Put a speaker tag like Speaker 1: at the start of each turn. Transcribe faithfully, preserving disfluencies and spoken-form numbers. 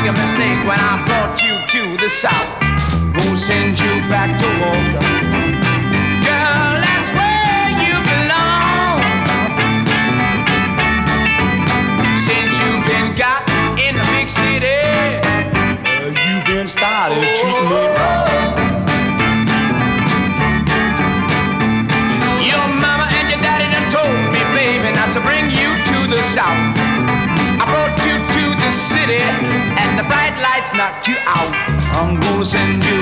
Speaker 1: big a mistake when I brought you to the south. Gonna send you back to Walker. Girl, that's where you belong. Since you've been got in the big city, well, you've been started treating me wrong. Your mama and your daddy done told me, baby, not to bring you to the south. I brought you to the city, and the bright lights knocked you out. I'm gonna send you